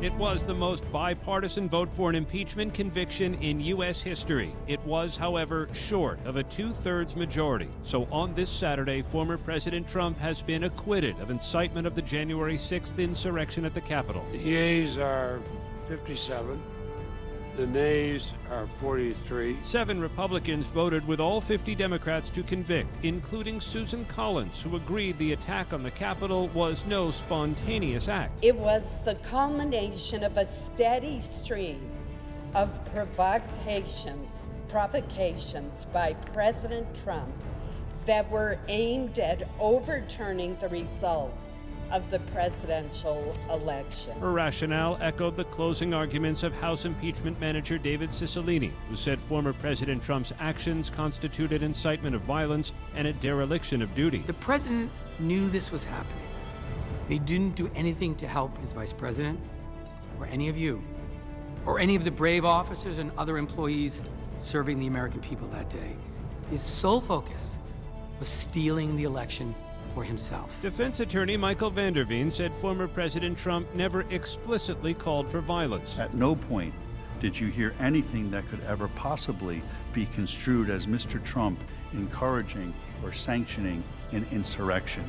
It was the most bipartisan vote for an impeachment conviction in U.S. history. It was, however, short of a two-thirds majority. So on this Saturday, former President Trump has been acquitted of incitement of the January 6th insurrection at the Capitol. The yeas are 57. The nays are 43. 7 Republicans voted with all 50 Democrats to convict, including Susan Collins, who agreed the attack on the Capitol was no spontaneous act. It was the culmination of a steady stream of provocations by President Trump that were aimed at overturning the results of the presidential election. Her rationale echoed the closing arguments of House impeachment manager David Cicilline, who said former President Trump's actions constituted incitement of violence and a dereliction of duty. The president knew this was happening. He didn't do anything to help his vice president, or any of you, or any of the brave officers and other employees serving the American people that day. His sole focus was stealing the election for himself. Defense attorney Michael Van der Veen said former President Trump never explicitly called for violence. At no point did you hear anything that could ever possibly be construed as Mr. Trump encouraging or sanctioning an insurrection.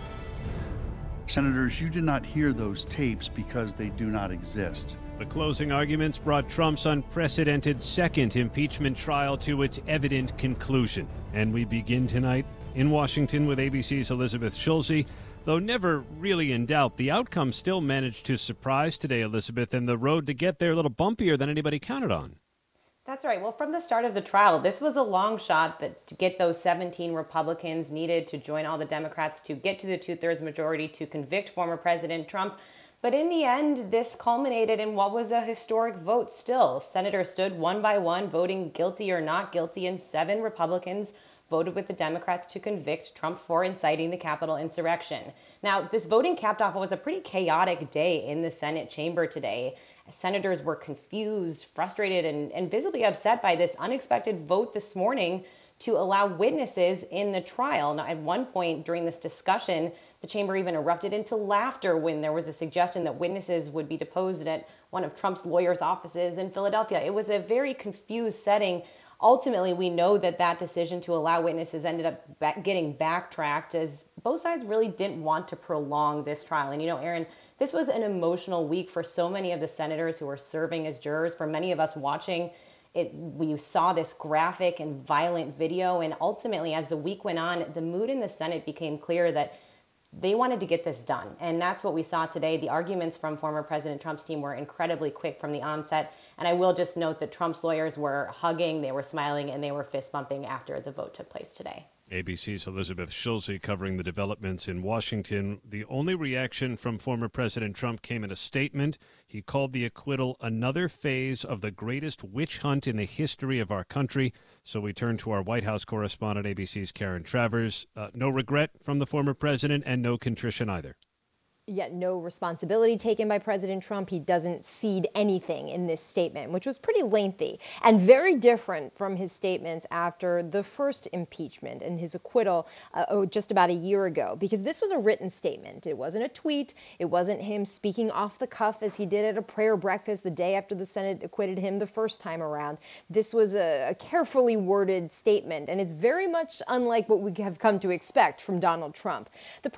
Senators, you did not hear those tapes because they do not exist. The closing arguments brought Trump's unprecedented second impeachment trial to its evident conclusion. And we begin tonight in Washington with ABC's Elizabeth Schulze. Though never really in doubt, the outcome still managed to surprise today, Elizabeth, and the road to get there a little bumpier than anybody counted on. That's right. Well, from the start of the trial, this was a long shot to get those 17 Republicans needed to join all the Democrats to get to the two-thirds majority to convict former President Trump. But in the end, this culminated in what was a historic vote still. Senators stood one by one, voting guilty or not guilty, and 7 Republicans voted with the Democrats to convict Trump for inciting the Capitol insurrection. Now, this voting capped off what was a pretty chaotic day in the Senate chamber today. Senators were confused, frustrated, and visibly upset by this unexpected vote this morning to allow witnesses in the trial. Now, at one point during this discussion, the chamber even erupted into laughter when there was a suggestion that witnesses would be deposed at one of Trump's lawyers' offices in Philadelphia. It was a very confused setting. Ultimately, we know that decision to allow witnesses ended up getting backtracked, as both sides really didn't want to prolong this trial. And, you know, Aaron, this was an emotional week for so many of the senators who were serving as jurors. For many of us watching it, we saw this graphic and violent video. And ultimately, as the week went on, the mood in the Senate became clear that they wanted to get this done. And that's what we saw today. The arguments from former President Trump's team were incredibly quick from the onset. And I will just note that Trump's lawyers were hugging, they were smiling, and they were fist bumping after the vote took place today. ABC's Elizabeth Schulze covering the developments in Washington. The only reaction from former President Trump came in a statement. He called the acquittal another phase of the greatest witch hunt in the history of our country. So we turn to our White House correspondent, ABC's Karen Travers. No regret from the former president and no contrition either. Yet no responsibility taken by President Trump. He doesn't cede anything in this statement, which was pretty lengthy and very different from his statements after the first impeachment and his acquittal just about a year ago, because this was a written statement. It wasn't a tweet. It wasn't him speaking off the cuff as he did at a prayer breakfast the day after the Senate acquitted him the first time around. This was a carefully worded statement, and it's very much unlike what we have come to expect from Donald Trump. The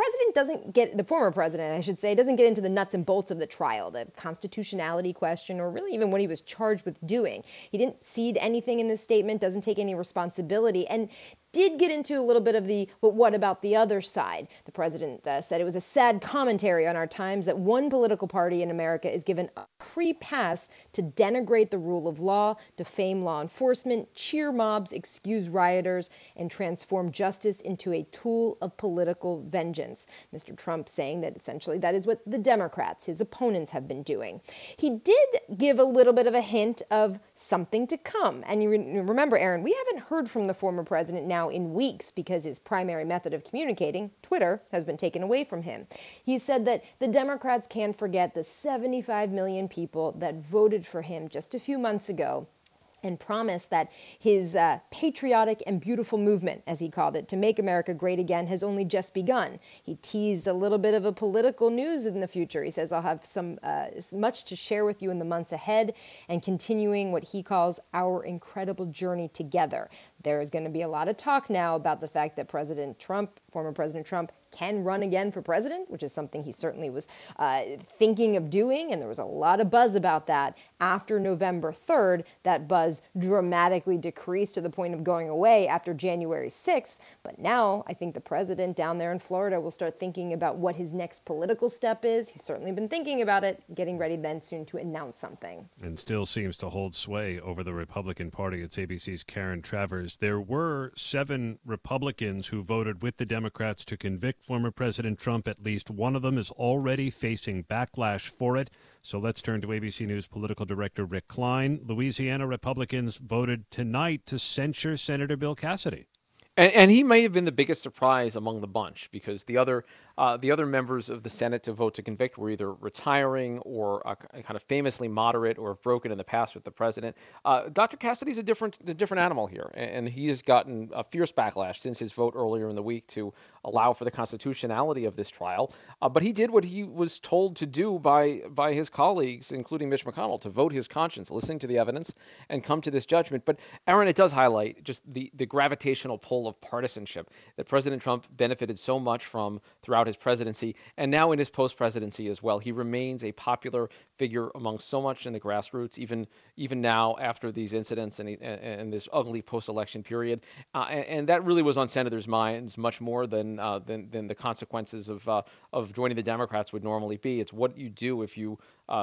former president, I should say, doesn't get into the nuts and bolts of the trial, the constitutionality question, or really even what he was charged with doing. He didn't cede anything in this statement, doesn't take any responsibility, and did get into a little bit of but what about the other side? The president said it was a sad commentary on our times that one political party in America is given a free pass to denigrate the rule of law, defame law enforcement, cheer mobs, excuse rioters, and transform justice into a tool of political vengeance. Mr. Trump saying that essentially that is what the Democrats, his opponents, have been doing. He did give a little bit of a hint of something to come. And you remember, Aaron, we haven't heard from the former president now in weeks because his primary method of communicating, Twitter, has been taken away from him. He said that the Democrats can't forget the 75 million people that voted for him just a few months ago and promised that his patriotic and beautiful movement, as he called it, to make America great again, has only just begun. He teased a little bit of a political news in the future. He says, I'll have much to share with you in the months ahead, and continuing what he calls our incredible journey together. There is going to be a lot of talk now about the fact that former President Trump, can run again for president, which is something he certainly was thinking of doing. And there was a lot of buzz about that. After November 3rd, that buzz dramatically decreased to the point of going away after January 6th. But now I think the president down there in Florida will start thinking about what his next political step is. He's certainly been thinking about it, getting ready then soon to announce something. And still seems to hold sway over the Republican Party. It's ABC's Karen Travers. There were 7 Republicans who voted with the Democrats to convict former President Trump. At least one of them is already facing backlash for it. So let's turn to ABC News political director Rick Klein. Louisiana Republicans voted tonight to censure Senator Bill Cassidy. And he may have been the biggest surprise among the bunch, because the other members of the Senate to vote to convict were either retiring or kind of famously moderate or have broken in the past with the president. Dr. Cassidy's a different animal here, and he has gotten a fierce backlash since his vote earlier in the week to allow for the constitutionality of this trial. But he did what he was told to do by his colleagues, including Mitch McConnell, to vote his conscience, listening to the evidence, and come to this judgment. But Aaron, it does highlight just the gravitational pull of partisanship that President Trump benefited so much from throughout his presidency, and now in his post-presidency as well. He remains a popular figure among so much in the grassroots, even now after these incidents and this ugly post-election period. And that really was on senators' minds much more than the consequences of joining the Democrats would normally be. It's what you do if you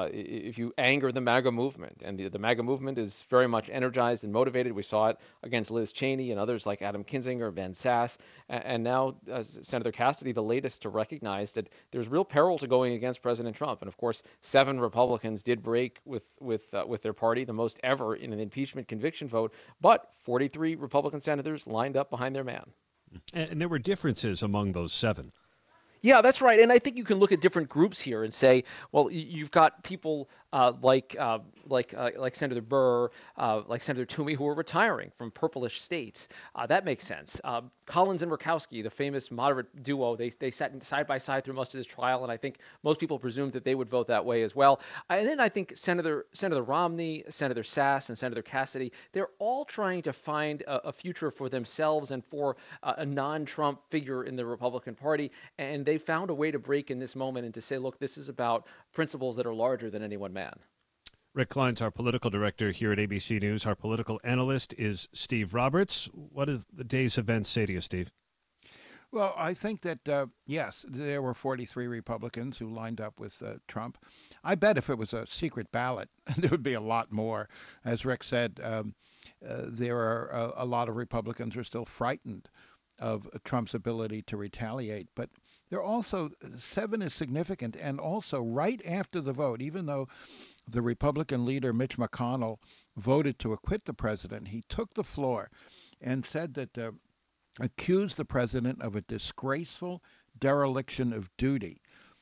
anger the MAGA movement, and the MAGA movement is very much energized and motivated. We saw it against Liz Cheney and others like Adam Kinzinger, Ben Sass, and now Senator Cassidy, the latest to recognize that there's real peril to going against President Trump. And of course, 7 Republicans did break with their party, the most ever in an impeachment conviction vote, but 43 Republican senators lined up behind their man. And there were differences among those 7. Yeah, that's right. And I think you can look at different groups here and say, well, you've got people like Senator Burr, like Senator Toomey, who are retiring from purplish states. That makes sense. Collins and Murkowski, the famous moderate duo, they sat side by side through most of this trial, and I think most people presumed that they would vote that way as well. And then I think Senator Romney, Senator Sass, and Senator Cassidy, they're all trying to find a future for themselves and for a non-Trump figure in the Republican Party, and they found a way to break in this moment and to say, look, this is about principles that are larger than any one man. Rick Klein's our political director here at ABC News. Our political analyst is Steve Roberts. What does the day's events say to you, Steve? Well, I think that, yes, there were 43 Republicans who lined up with Trump. I bet if it was a secret ballot, there would be a lot more. As Rick said, there are a lot of Republicans who are still frightened of Trump's ability to retaliate. But there are also 7 is significant. And also right after the vote, even though the Republican leader, Mitch McConnell, voted to acquit the president, he took the floor and said that accused the president of a disgraceful dereliction of duty,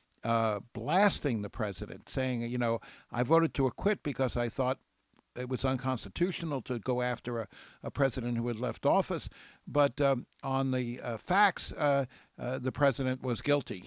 blasting the president, saying, I voted to acquit because I thought it was unconstitutional to go after a president who had left office, but on the facts, the president was guilty.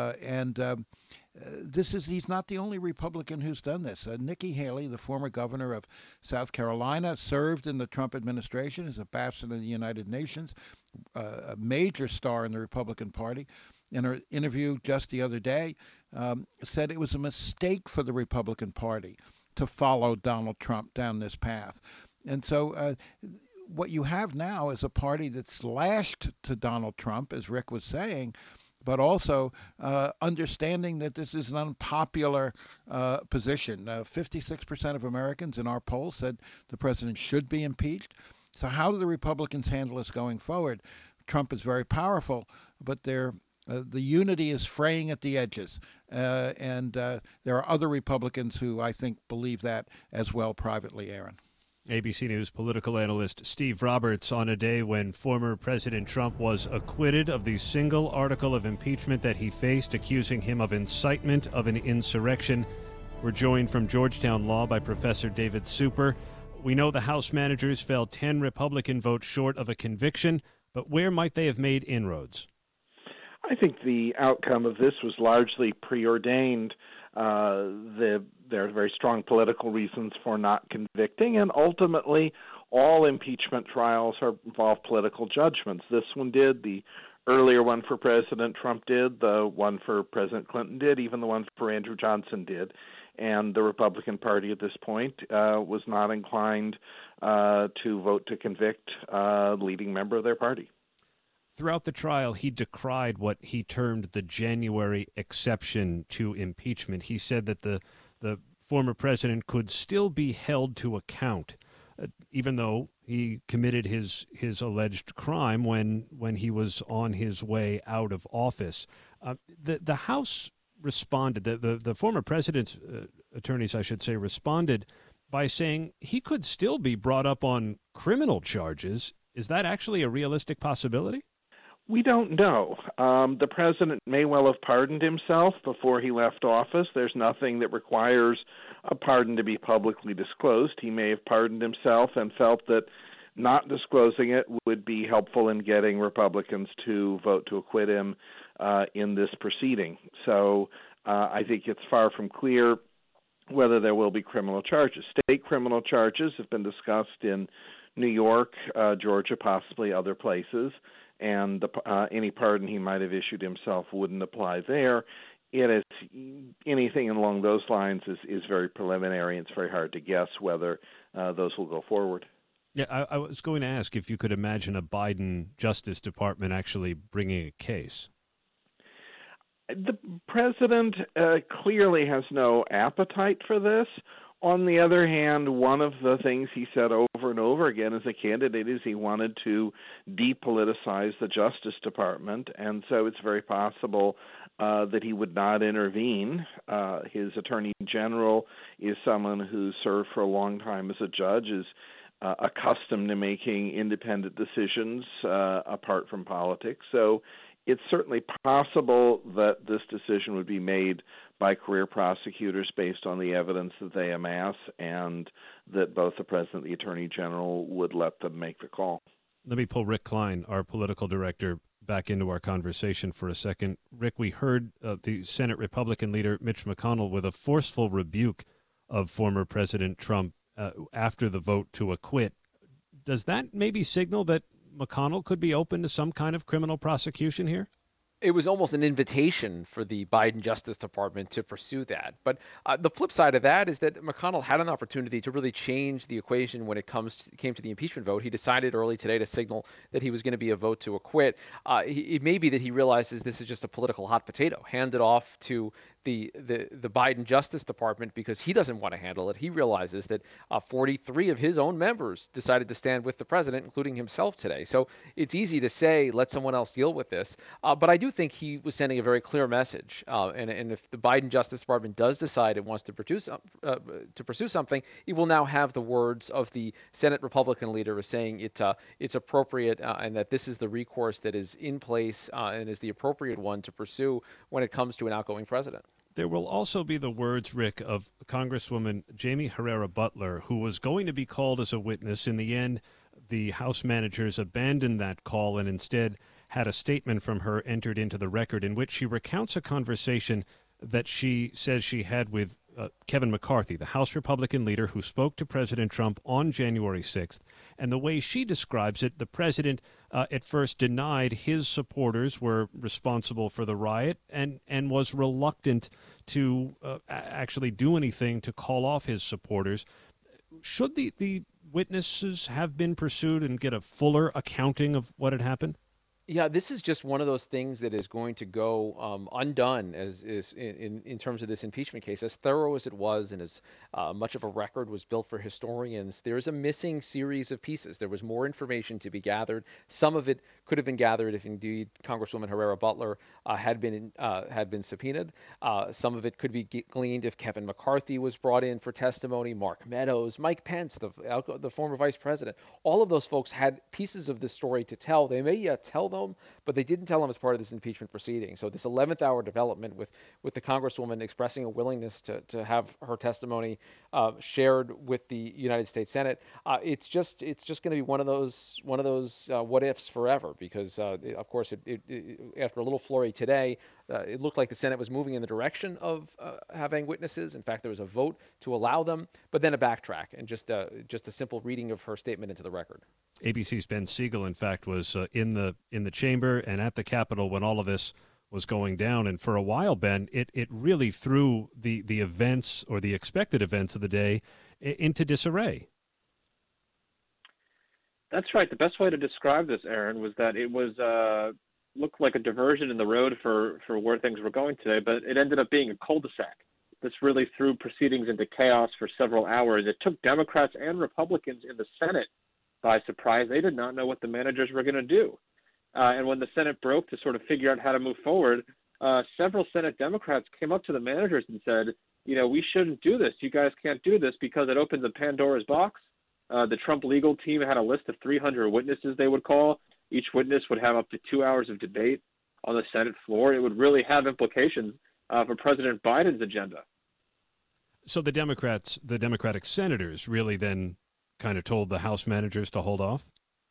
He's not the only Republican who's done this. Nikki Haley, the former governor of South Carolina, served in the Trump administration as ambassador to the United Nations, a major star in the Republican Party. In her interview just the other day, said it was a mistake for the Republican Party to follow Donald Trump down this path. And so what you have now is a party that's lashed to Donald Trump, as Rick was saying, but also understanding that this is an unpopular position. 56% of Americans in our poll said the president should be impeached. So how do the Republicans handle this going forward? Trump is very powerful, but the unity is fraying at the edges. And there are other Republicans who I think believe that as well privately, Aaron. ABC News political analyst Steve Roberts on a day when former President Trump was acquitted of the single article of impeachment that he faced, accusing him of incitement of an insurrection. We're joined from Georgetown Law by Professor David Super. We know the House managers fell 10 Republican votes short of a conviction, but where might they have made inroads? I think the outcome of this was largely preordained. There are very strong political reasons for not convicting, and ultimately all impeachment trials involve political judgments. This one did, the earlier one for President Trump did, the one for President Clinton did, even the one for Andrew Johnson did. And the Republican Party at this point was not inclined to vote to convict a leading member of their party. Throughout the trial, he decried what he termed the January exception to impeachment. He said that the former president could still be held to account, even though he committed his alleged crime when he was on his way out of office. The House responded, the former president's attorneys, I should say, responded by saying he could still be brought up on criminal charges. Is that actually a realistic possibility? We don't know. The president may well have pardoned himself before he left office. There's nothing that requires a pardon to be publicly disclosed. He may have pardoned himself and felt that not disclosing it would be helpful in getting Republicans to vote to acquit him in this proceeding. So I think it's far from clear whether there will be criminal charges. State criminal charges have been discussed in New York, Georgia, possibly other places, and any pardon he might have issued himself wouldn't apply there. It is anything along those lines is very preliminary. It's very hard to guess whether those will go forward. Yeah, I was going to ask if you could imagine a Biden Justice Department actually bringing a case. The president clearly has no appetite for this. On the other hand, one of the things he said over and over again as a candidate is he wanted to depoliticize the Justice Department, and so it's very possible that he would not intervene. His attorney general is someone who served for a long time as a judge, is accustomed to making independent decisions apart from politics. So it's certainly possible that this decision would be made by career prosecutors based on the evidence that they amass, and that both the president and the attorney general would let them make the call. Let me pull Rick Klein, our political director, back into our conversation for a second. Rick, we heard the Senate Republican leader Mitch McConnell with a forceful rebuke of former President Trump after the vote to acquit. Does that maybe signal that McConnell could be open to some kind of criminal prosecution here? It was almost an invitation for the Biden Justice Department to pursue that. But the flip side of that is that McConnell had an opportunity to really change the equation when it came to the impeachment vote. He decided early today to signal that he was going to be a vote to acquit. It may be that he realizes this is just a political hot potato, hand it off to the Biden Justice Department because he doesn't want to handle it. He realizes that 43 of his own members decided to stand with the president, including himself today. So it's easy to say, let someone else deal with this. But I do think he was sending a very clear message. And if the Biden Justice Department does decide it wants to pursue something, it will now have the words of the Senate Republican leader as saying it's appropriate and that this is the recourse that is in place and is the appropriate one to pursue when it comes to an outgoing president. There will also be the words, Rick, of Congresswoman Jaime Herrera Beutler, who was going to be called as a witness. In the end, the House managers abandoned that call and instead had a statement from her entered into the record in which she recounts a conversation that she says she had with Kevin McCarthy, the House Republican leader who spoke to President Trump on January 6th. And the way she describes it, the president at first denied his supporters were responsible for the riot and was reluctant to actually do anything to call off his supporters. Should the witnesses have been pursued and get a fuller accounting of what had happened? Yeah, this is just one of those things that is going to go undone as is in terms of this impeachment case. As thorough as it was and as much of a record was built for historians, there's a missing series of pieces. There was more information to be gathered. Some of it could have been gathered if indeed Congresswoman Herrera Beutler had been subpoenaed. Some of it could be gleaned if Kevin McCarthy was brought in for testimony, Mark Meadows, Mike Pence, the former vice president. All of those folks had pieces of the story to tell. They may yet tell them them, but they didn't tell them as part of this impeachment proceeding. So this 11th hour development with the Congresswoman expressing a willingness to have her testimony shared with the United States Senate, it's just going to be one of those what ifs forever, because of course after a little flurry today, it looked like the Senate was moving in the direction of having witnesses. In fact, there was a vote to allow them, but then a backtrack and just a simple reading of her statement into the record. ABC's Ben Siegel, in fact, was in the chamber and at the Capitol when all of this was going down. And for a while, Ben, it really threw the events, or the expected events of the day, into disarray. That's right. The best way to describe this, Aaron, was that it was looked like a diversion in the road for where things were going today, but it ended up being a cul-de-sac. This really threw proceedings into chaos for several hours. It took Democrats and Republicans in the Senate by surprise. They did not know what the managers were going to do. And when the Senate broke to sort of figure out how to move forward, several Senate Democrats came up to the managers and said, we shouldn't do this. You guys can't do this because it opens a Pandora's box. The Trump legal team had a list of 300 witnesses they would call. Each witness would have up to 2 hours of debate on the Senate floor. It would really have implications for President Biden's agenda. So the Democratic senators really then kind of told the House managers to hold off?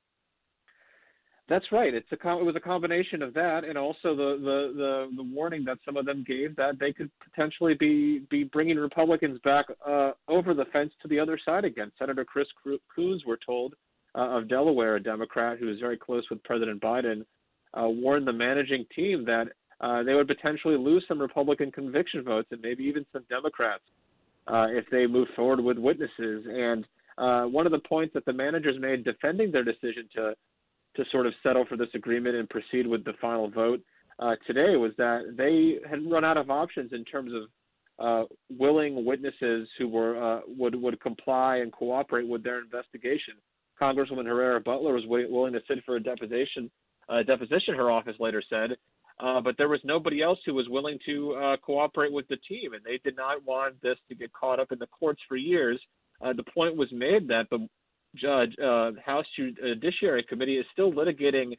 That's right. It was a combination of that, and also the warning that some of them gave that they could potentially be bringing Republicans back over the fence to the other side again. Senator Chris Coons, we're told, of Delaware, a Democrat who is very close with President Biden, warned the managing team that they would potentially lose some Republican conviction votes and maybe even some Democrats if they move forward with witnesses. And one of the points that the managers made defending their decision to sort of settle for this agreement and proceed with the final vote today was that they had run out of options in terms of willing witnesses who were would comply and cooperate with their investigation. Congresswoman Herrera Butler was willing to sit for a deposition, her office later said, but there was nobody else who was willing to cooperate with the team, and they did not want this to get caught up in the courts for years. The point was made that the House Judiciary Committee is still litigating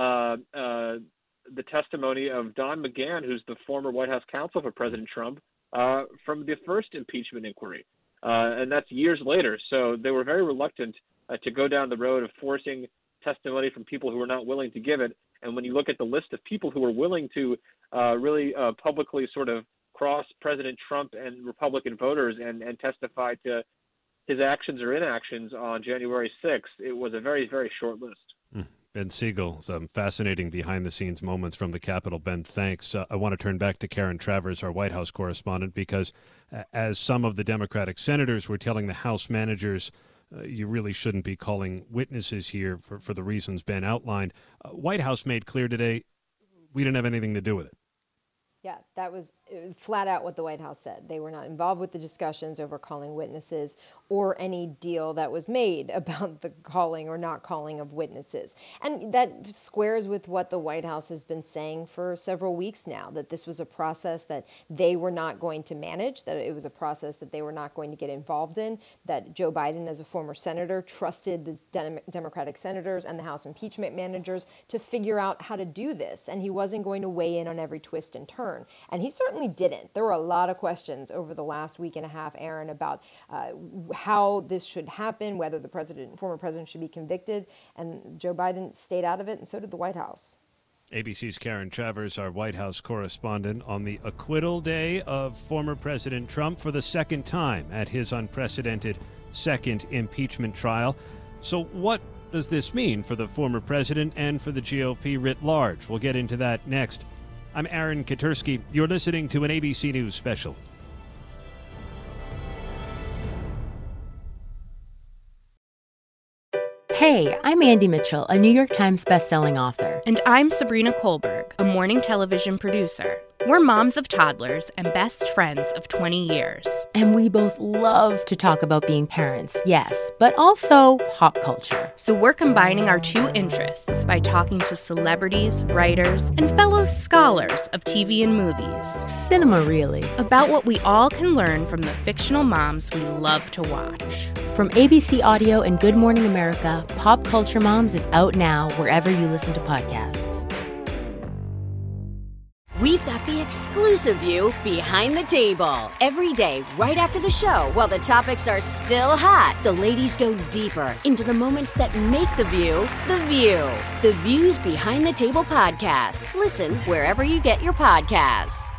the testimony of Don McGahn, who's the former White House counsel for President Trump, from the first impeachment inquiry. And that's years later. So they were very reluctant to go down the road of forcing testimony from people who were not willing to give it. And when you look at the list of people who were willing to really publicly sort of cross President Trump and Republican voters and testify to his actions or inactions on January 6th, it was a very, very short list. Ben Siegel, some fascinating behind-the-scenes moments from the Capitol. Ben, thanks. I want to turn back to Karen Travers, our White House correspondent, because as some of the Democratic senators were telling the House managers, you really shouldn't be calling witnesses here for the reasons Ben outlined, White House made clear today we didn't have anything to do with it. Yeah, that was flat out what the White House said. They were not involved with the discussions over calling witnesses or any deal that was made about the calling or not calling of witnesses. And that squares with what the White House has been saying for several weeks now, that this was a process that they were not going to manage, that it was a process that they were not going to get involved in, that Joe Biden, as a former senator, trusted the Democratic senators and the House impeachment managers to figure out how to do this. And he wasn't going to weigh in on every twist and turn. And he certainly didn't. There were a lot of questions over the last week and a half, Aaron, about how this should happen, whether the former president should be convicted, and Joe Biden stayed out of it, and so did the White House. ABC's Karen Travers, our White House correspondent, on the acquittal day of former President Trump for the second time at his unprecedented second impeachment trial. So what does this mean for the former president and for the GOP writ large? We'll get into that next. I'm Aaron Katersky. You're listening to an ABC News special. Hey, I'm Andy Mitchell, a New York Times bestselling author. And I'm Sabrina Kohlberg, a morning television producer. We're moms of toddlers and best friends of 20 years. And we both love to talk about being parents, yes, but also pop culture. So we're combining our two interests by talking to celebrities, writers, and fellow scholars of TV and movies. Cinema, really. About what we all can learn from the fictional moms we love to watch. From ABC Audio and Good Morning America, Pop Culture Moms is out now wherever you listen to podcasts. We've got the exclusive view behind the table. Every day, right after the show, while the topics are still hot, the ladies go deeper into the moments that make The View, The View. The View's Behind the Table podcast. Listen wherever you get your podcasts.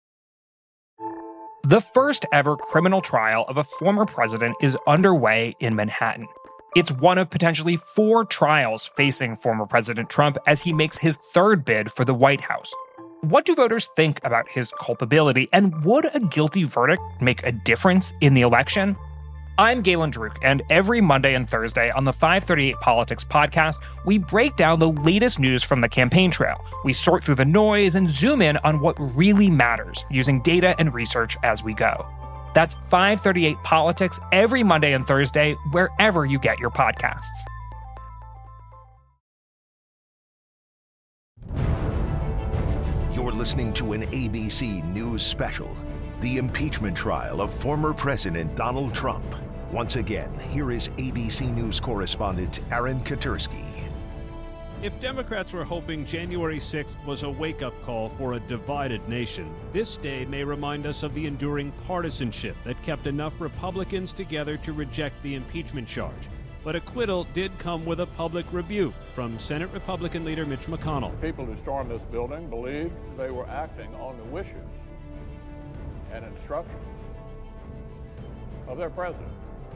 The first ever criminal trial of a former president is underway in Manhattan. It's one of potentially 4 trials facing former President Trump as he makes his third bid for the White House. What do voters think about his culpability, and would a guilty verdict make a difference in the election? I'm Galen Druk, and every Monday and Thursday on the 538 Politics podcast, we break down the latest news from the campaign trail. We sort through the noise and zoom in on what really matters, using data and research as we go. That's 538 Politics every Monday and Thursday, wherever you get your podcasts. You're listening to an ABC News special, the impeachment trial of former President Donald Trump. Once again, here is ABC News correspondent Aaron Katursky. If Democrats were hoping January 6th was a wake-up call for a divided nation, this day may remind us of the enduring partisanship that kept enough Republicans together to reject the impeachment charge. But acquittal did come with a public rebuke from Senate Republican leader Mitch McConnell. People who stormed this building believed they were acting on the wishes and instructions of their president.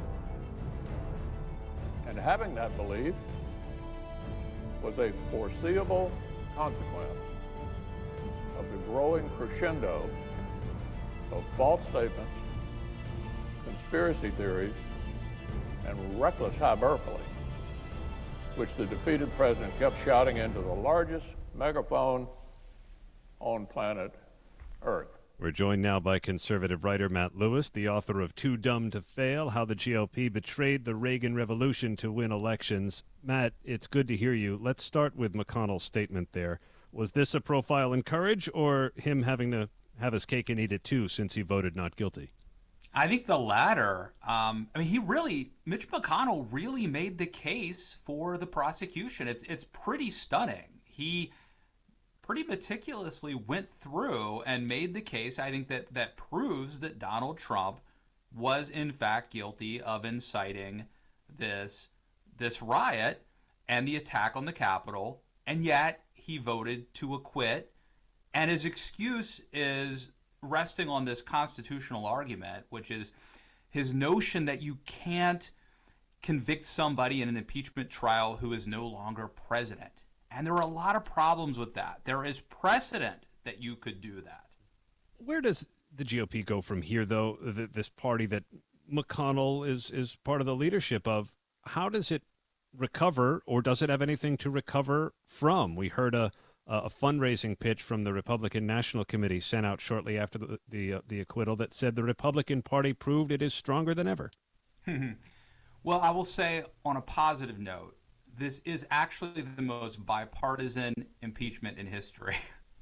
And having that belief was a foreseeable consequence of the growing crescendo of false statements, conspiracy theories, and reckless hyperbole, which the defeated president kept shouting into the largest megaphone on planet Earth. We're joined now by conservative writer Matt Lewis, the author of Too Dumb to Fail, How the GOP Betrayed the Reagan Revolution to Win Elections. Matt, it's good to hear you. Let's start with McConnell's statement there. Was this a profile in courage, or him having to have his cake and eat it too since he voted not guilty? I think the latter. Mitch McConnell really made the case for the prosecution. It's pretty stunning. He pretty meticulously went through and made the case. I think that proves that Donald Trump was in fact guilty of inciting this riot and the attack on the Capitol, and yet he voted to acquit. And his excuse is resting on this constitutional argument, which is his notion that you can't convict somebody in an impeachment trial who is no longer president. And there are a lot of problems with that. There is precedent that you could do that. Where does the GOP go from here, though? This party that McConnell is part of the leadership of, how does it recover, or does it have anything to recover from? We heard a fundraising pitch from the Republican National Committee sent out shortly after the acquittal that said the Republican Party proved it is stronger than ever. Well, I will say on a positive note, this is actually the most bipartisan impeachment in history.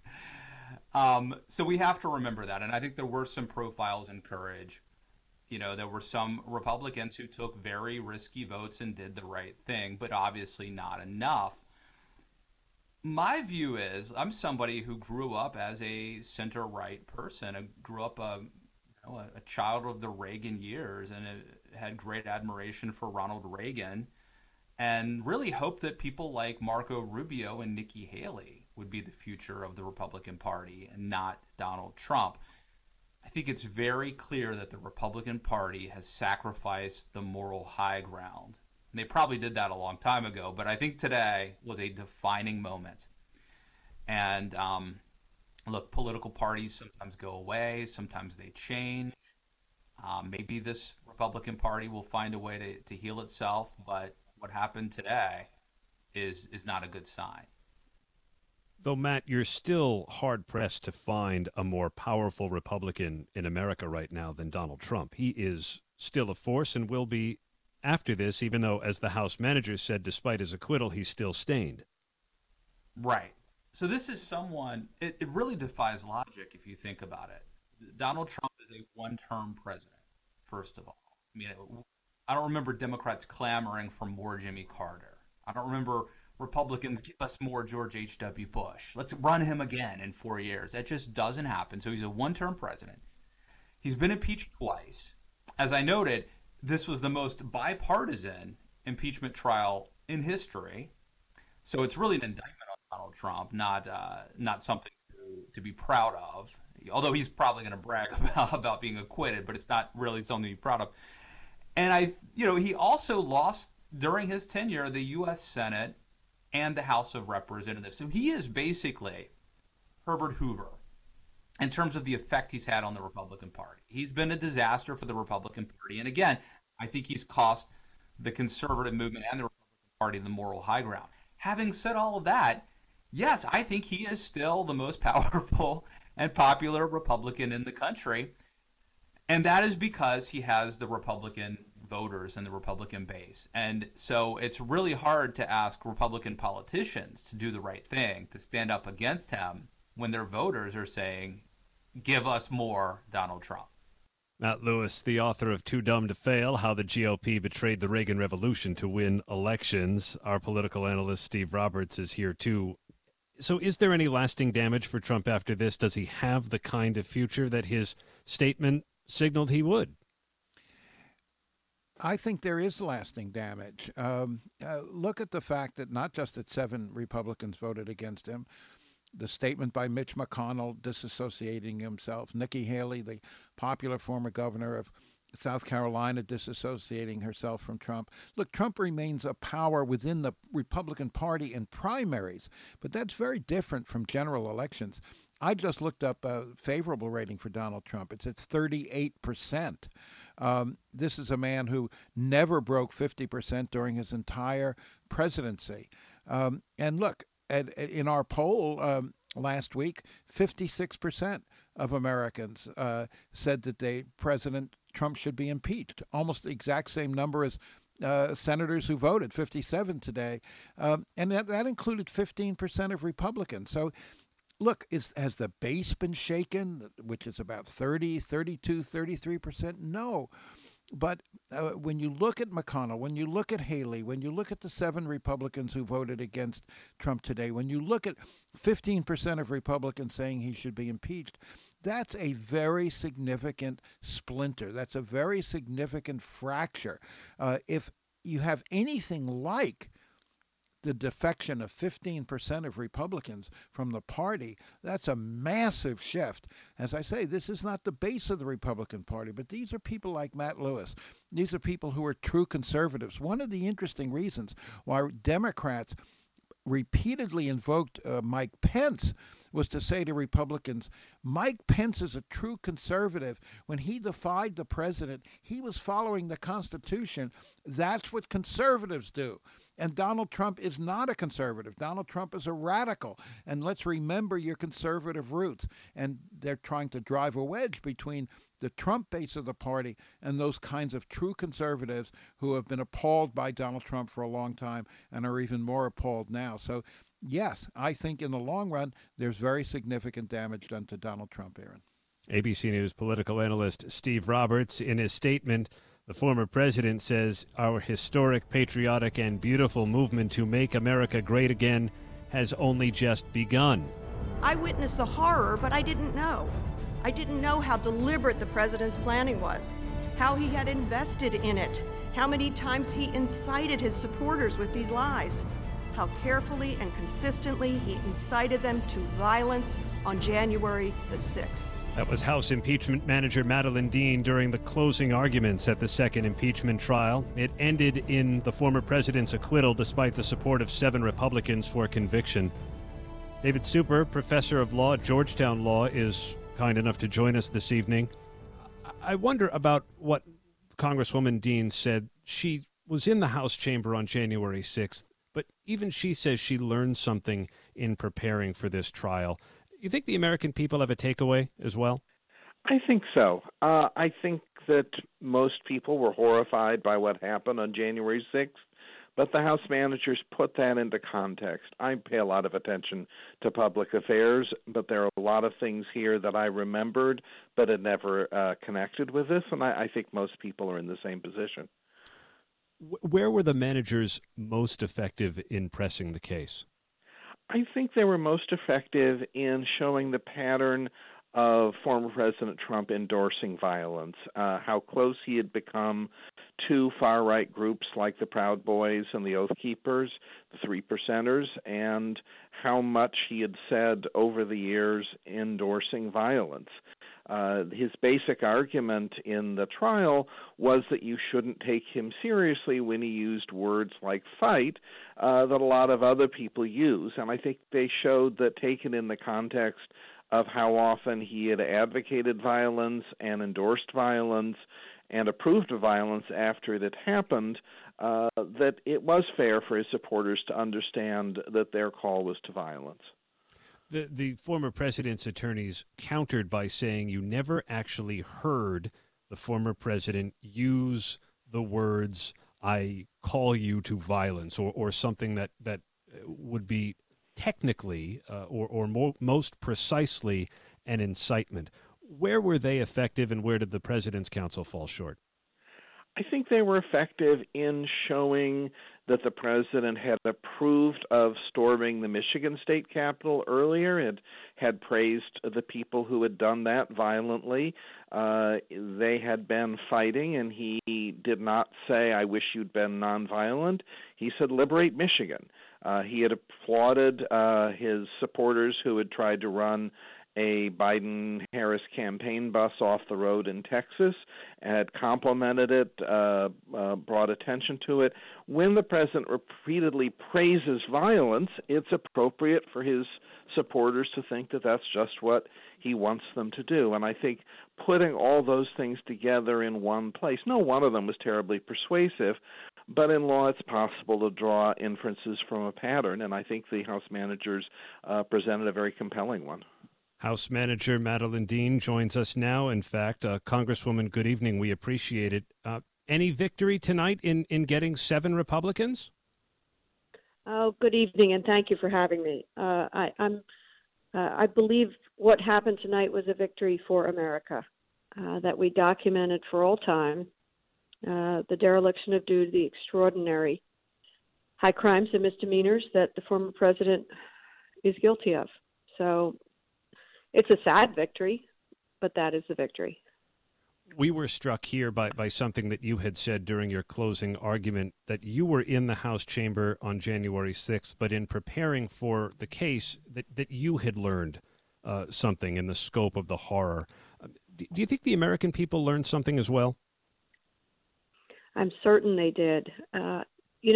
So we have to remember that. And I think there were some profiles in courage. You know, there were some Republicans who took very risky votes and did the right thing, but obviously not enough. My view is, I'm somebody who grew up as a center-right person. I grew up a child of the Reagan years, and had great admiration for Ronald Reagan, and really hoped that people like Marco Rubio and Nikki Haley would be the future of the Republican Party and not Donald Trump. I think it's very clear that the Republican Party has sacrificed the moral high ground. And they probably did that a long time ago, but I think today was a defining moment. And look, political parties sometimes go away, sometimes they change. Maybe this Republican Party will find a way to heal itself, but what happened today is not a good sign. Though, Matt, you're still hard-pressed to find a more powerful Republican in America right now than Donald Trump. He is still a force and will be after this, even though, as the House manager said, despite his acquittal, he's still stained. Right. So this is someone, it really defies logic if you think about it. Donald Trump is a one-term president, first of all. I mean, I don't remember Democrats clamoring for more Jimmy Carter. I don't remember Republicans give us more George H.W. Bush. Let's run him again in 4 years. That just doesn't happen. So he's a one-term president. He's been impeached twice. As I noted, this was the most bipartisan impeachment trial in history. So it's really an indictment on Donald Trump, not something to be proud of. Although he's probably going to brag about being acquitted, but it's not really something to be proud of. And he also lost during his tenure the U.S. Senate and the House of Representatives. So he is basically Herbert Hoover in terms of the effect he's had on the Republican Party. He's been a disaster for the Republican Party. And again, I think he's cost the conservative movement and the Republican Party the moral high ground. Having said all of that, yes, I think he is still the most powerful and popular Republican in the country. And that is because he has the Republican voters and the Republican base. And so it's really hard to ask Republican politicians to do the right thing, to stand up against him when their voters are saying, give us more Donald Trump. Matt Lewis, the author of Too Dumb to Fail, How the GOP Betrayed the Reagan Revolution to Win Elections. Our political analyst, Steve Roberts, is here too. So is there any lasting damage for Trump after this? Does he have the kind of future that his statement signaled he would? I think there is lasting damage. Look at the fact that not just that 7 Republicans voted against him, the statement by Mitch McConnell disassociating himself, Nikki Haley, the popular former governor of South Carolina, disassociating herself from Trump. Look, Trump remains a power within the Republican Party in primaries, but that's very different from general elections. I just looked up a favorable rating for Donald Trump. It's at 38%. This is a man who never broke 50% during his entire presidency. And look, in our poll last week, 56% of Americans said that President Trump should be impeached. Almost the exact same number as senators who voted, 57 today. And that included 15% of Republicans. So look, has the base been shaken, which is about 30, 32, 33%? No. But when you look at McConnell, when you look at Haley, when you look at the 7 Republicans who voted against Trump today, when you look at 15% of Republicans saying he should be impeached, that's a very significant splinter. That's a very significant fracture. If you have anything like the defection of 15% of Republicans from the party, that's a massive shift. As I say, this is not the base of the Republican Party, but these are people like Matt Lewis. These are people who are true conservatives. One of the interesting reasons why Democrats repeatedly invoked Mike Pence was to say to Republicans, Mike Pence is a true conservative. When he defied the president, he was following the Constitution. That's what conservatives do. And Donald Trump is not a conservative. Donald Trump is a radical. And let's remember your conservative roots. And they're trying to drive a wedge between the Trump base of the party and those kinds of true conservatives who have been appalled by Donald Trump for a long time and are even more appalled now. So, yes, I think in the long run, there's very significant damage done to Donald Trump, Aaron. ABC News political analyst Steve Roberts, in his statement, the former president says our historic, patriotic, and beautiful movement to make America great again has only just begun. I witnessed the horror, but I didn't know. I didn't know how deliberate the president's planning was, how he had invested in it, how many times he incited his supporters with these lies, how carefully and consistently he incited them to violence on January the 6th. That was House Impeachment Manager Madeleine Dean during the closing arguments at the second impeachment trial. It ended in the former president's acquittal despite the support of 7 Republicans for conviction. David Super, professor of law at Georgetown Law, is kind enough to join us this evening. I wonder about what Congresswoman Dean said. She was in the House chamber on January 6th. but even she says she learned something in preparing for this trial. You think the American people have a takeaway as well? I think so. I think that most people were horrified by what happened on January 6th, but the House managers put that into context. I pay a lot of attention to public affairs, but there are a lot of things here that I remembered but had never connected with this, and I think most people are in the same position. Where were the managers most effective in pressing the case? I think they were most effective in showing the pattern of former President Trump endorsing violence, how close he had become to far-right groups like the Proud Boys and the Oath Keepers, the Three Percenters, and how much he had said over the years endorsing violence. His basic argument in the trial was that you shouldn't take him seriously when he used words like fight that a lot of other people use. And I think they showed that, taken in the context of how often he had advocated violence and endorsed violence and approved of violence after it had happened, that it was fair for his supporters to understand that their call was to violence. The former president's attorneys countered by saying you never actually heard the former president use the words, "I call you to violence," or something that would be technically most precisely an incitement. Where were they effective, and where did the president's counsel fall short? I think they were effective in showing that the president had approved of storming the Michigan state capitol earlier and had praised the people who had done that violently. They had been fighting, and he did not say, "I wish you'd been nonviolent." He said, "Liberate Michigan." He had applauded his supporters who had tried to run a Biden-Harris campaign bus off the road in Texas, had complimented it, brought attention to it. When the president repeatedly praises violence, it's appropriate for his supporters to think that that's just what he wants them to do. And I think putting all those things together in one place, no one of them was terribly persuasive, but in law it's possible to draw inferences from a pattern, and I think the House managers presented a very compelling one. House Manager Madeleine Dean joins us now. In fact, Congresswoman, good evening. We appreciate it. Any victory tonight in getting 7 Republicans? Oh, good evening, and thank you for having me. I believe what happened tonight was a victory for America, that we documented for all time the dereliction of duty, the extraordinary high crimes and misdemeanors that the former president is guilty of. So it's a sad victory, but that is the victory. We were struck here by something that you had said during your closing argument, that you were in the House chamber on January 6th, but in preparing for the case, that you had learned something in the scope of the horror. Do you think the American people learned something as well? I'm certain they did. And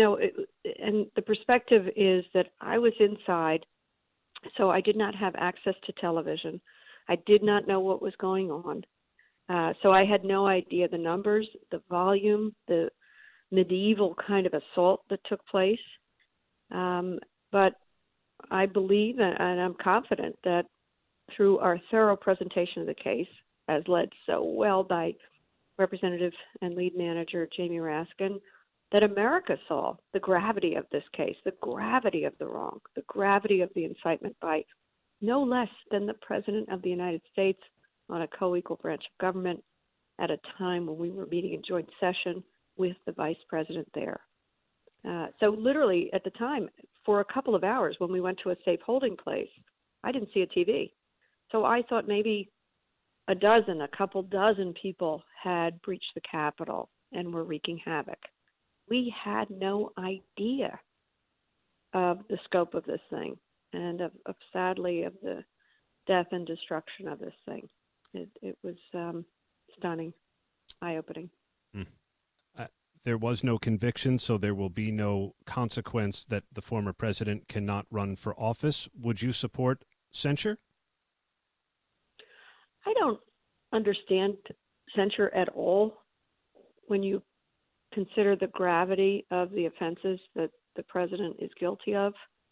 the perspective is that I was inside, so I did not have access to television. I did not know what was going on. So I had no idea the numbers, the volume, the medieval kind of assault that took place. But I believe, and I'm confident, that through our thorough presentation of the case, as led so well by Representative and Lead Manager Jamie Raskin, that America saw the gravity of this case, the gravity of the wrong, the gravity of the incitement by no less than the President of the United States on a co-equal branch of government at a time when we were meeting in joint session with the Vice President there. So literally at the time, for a couple of hours when we went to a safe holding place, I didn't see a TV. So I thought maybe a couple dozen people had breached the Capitol and were wreaking havoc. We had no idea of the scope of this thing and of sadly, of the death and destruction of this thing. It was stunning, eye-opening. There was no conviction, so there will be no consequence that the former president cannot run for office. Would you support censure? I don't understand censure at all when you consider the gravity of the offenses that the president is guilty of.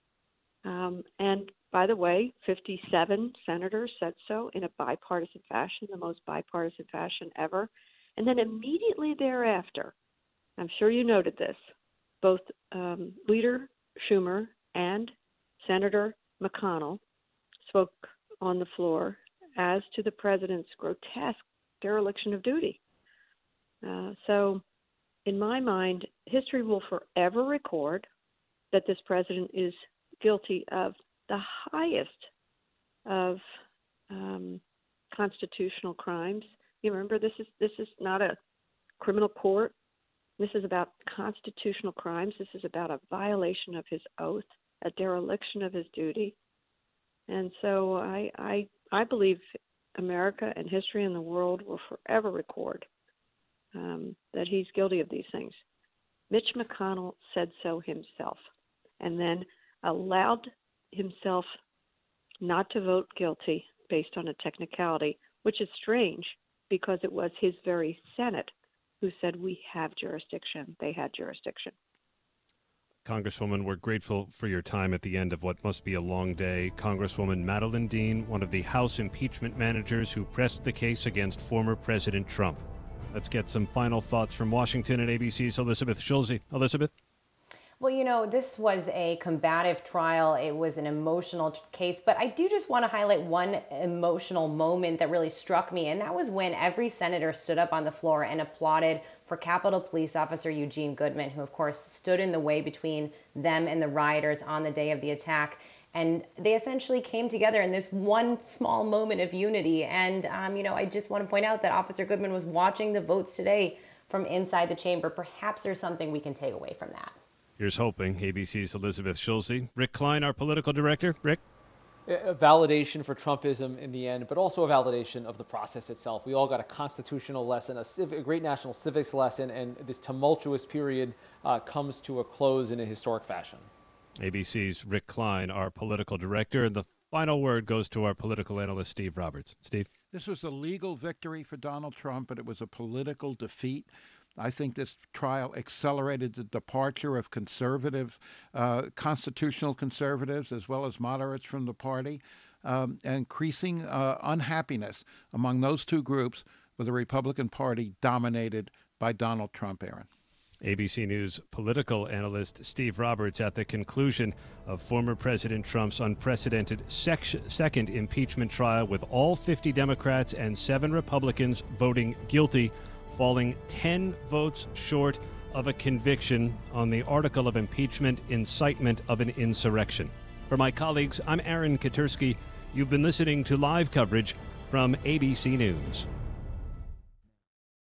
And by the way, 57 senators said so in a bipartisan fashion, the most bipartisan fashion ever. And then immediately thereafter, I'm sure you noted this, both Leader Schumer and Senator McConnell spoke on the floor as to the president's grotesque dereliction of duty. So in my mind, history will forever record that this president is guilty of the highest of constitutional crimes. You remember, this is not a criminal court. This is about constitutional crimes. This is about a violation of his oath, a dereliction of his duty. And so I believe America and history and the world will forever record that he's guilty of these things. Mitch McConnell said so himself, and then allowed himself not to vote guilty based on a technicality, which is strange because it was his very Senate who said we have jurisdiction. They had jurisdiction. Congresswoman, we're grateful for your time at the end of what must be a long day. Congresswoman Madeleine Dean, one of the House impeachment managers who pressed the case against former President Trump. Let's get some final thoughts from Washington and ABC's Elizabeth Schulze. Elizabeth? Well, you know, this was a combative trial. It was an emotional case, but I do just want to highlight one emotional moment that really struck me, and that was when every senator stood up on the floor and applauded for Capitol Police Officer Eugene Goodman, who, of course, stood in the way between them and the rioters on the day of the attack. And they essentially came together in this one small moment of unity. And, you know, I just want to point out that Officer Goodman was watching the votes today from inside the chamber. Perhaps there's something we can take away from that. Here's hoping. ABC's Elizabeth Schulze. Rick Klein, our political director. Rick? A validation for Trumpism in the end, but also a validation of the process itself. We all got a constitutional lesson, a great national civics lesson, and this tumultuous period comes to a close in a historic fashion. ABC's Rick Klein, our political director. And the final word goes to our political analyst, Steve Roberts. Steve? This was a legal victory for Donald Trump, but it was a political defeat. I think this trial accelerated the departure of conservative, constitutional conservatives, as well as moderates from the party, increasing unhappiness among those two groups with a Republican Party dominated by Donald Trump, Aaron. ABC News political analyst Steve Roberts at the conclusion of former President Trump's unprecedented second impeachment trial, with all 50 Democrats and 7 Republicans voting guilty, falling 10 votes short of a conviction on the article of impeachment, incitement of an insurrection. For my colleagues, I'm Aaron Katersky. You've been listening to live coverage from ABC News.